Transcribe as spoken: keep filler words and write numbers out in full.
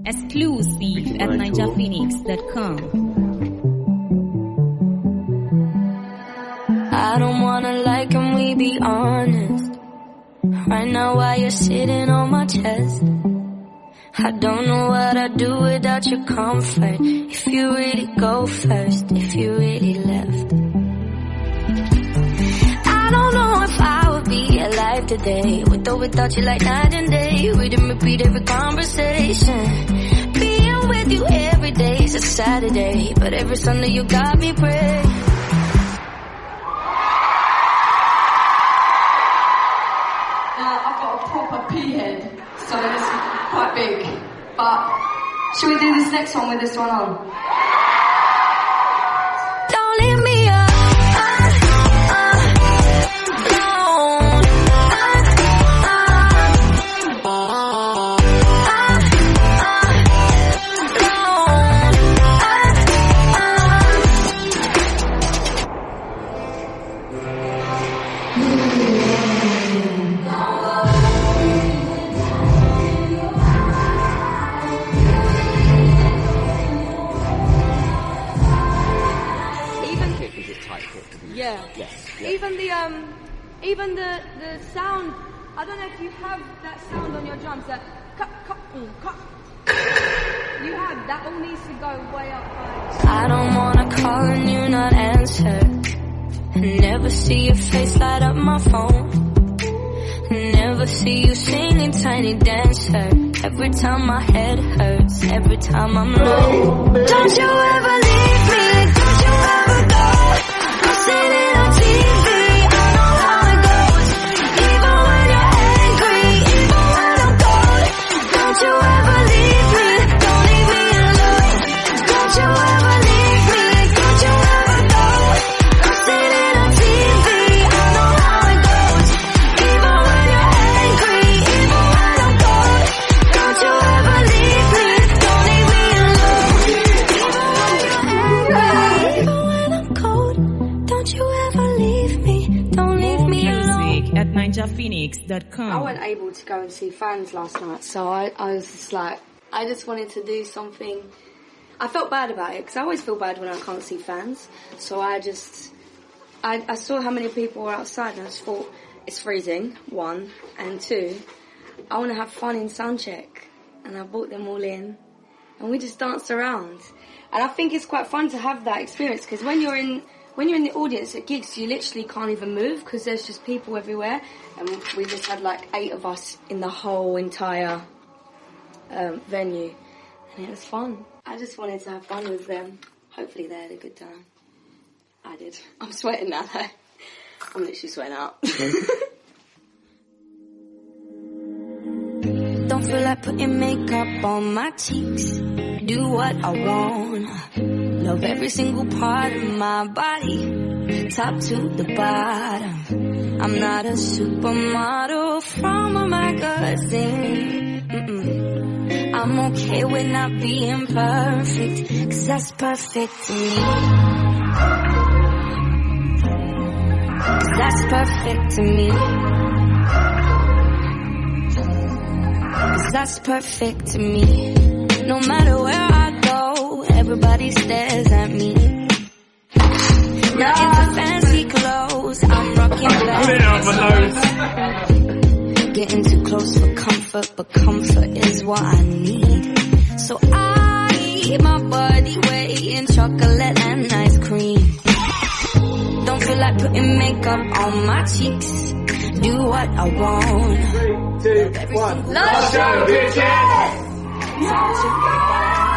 Exclusive at ninja phoenix dot com. I don't wanna lie, can we be honest? Right now while you're sitting on my chest, I don't know what I'd do without your comfort. If you really go first, if you really left, I don't know if I would be alive today, with or without you, like night and day. Read and repeat every conversation. Being with you every day is a Saturday, but every Sunday you got me praying. So it's quite big. But should we do this next one with this one on? Don't leave me up. Yeah. Yes. Yeah. Even the um, even the the sound. I don't know if you have that sound on your drums. That cut, cut, cut. You have that. All needs to go way up high. I don't wanna call and you not answer. Never see your face light up my phone. Never see you singing Tiny Dancer. Every time my head hurts. Every time I'm low. Don't you ever leave me. Don't you ever go. I'm sitting on T V, I know how it goes. Even when you're angry, even when I'm cold. Don't you ever leave me, don't leave me alone. Don't you ever leave me, don't you ever go. I'm sitting on T V, I know how it goes. Even when you're angry, even when I'm cold. Don't you ever leave me, don't leave me alone. Even when you're angry, even when I'm cold. Don't you ever leave me, don't leave me alone. Music at ninja phoenix dot com. I wasn't able to go and see fans last night, so I, I was just like, I just wanted to do something. I felt bad about it, because I always feel bad when I can't see fans. So I just, I, I saw how many people were outside, and I just thought, it's freezing, one, and two, I want to have fun in soundcheck. And I brought them all in, and we just danced around. And I think it's quite fun to have that experience, because when you're in when you're in the audience at gigs, you literally can't even move because there's just people everywhere. And we just had like eight of us in the whole entire um, venue, and it was fun. I just wanted to have fun with them. Hopefully they had a good time. I did. I'm sweating now though. I'm literally sweating out. Don't feel like putting makeup on my cheeks. Do what I want. Love every single part of my body, top to the bottom. I'm not a supermodel from a magazine. Mm-mm. I'm okay with not being perfect, 'cause that's perfect to me. 'Cause that's perfect to me. 'Cause that's perfect to me. No matter where I go, everybody stares at me. Not into fancy clothes, I'm rocking black. Getting too close for comfort, but comfort is what I need. So I eat my body weight in chocolate and ice cream. Don't feel like putting makeup on my cheeks. Do what I want. Three, two, one. Let's go, bitches!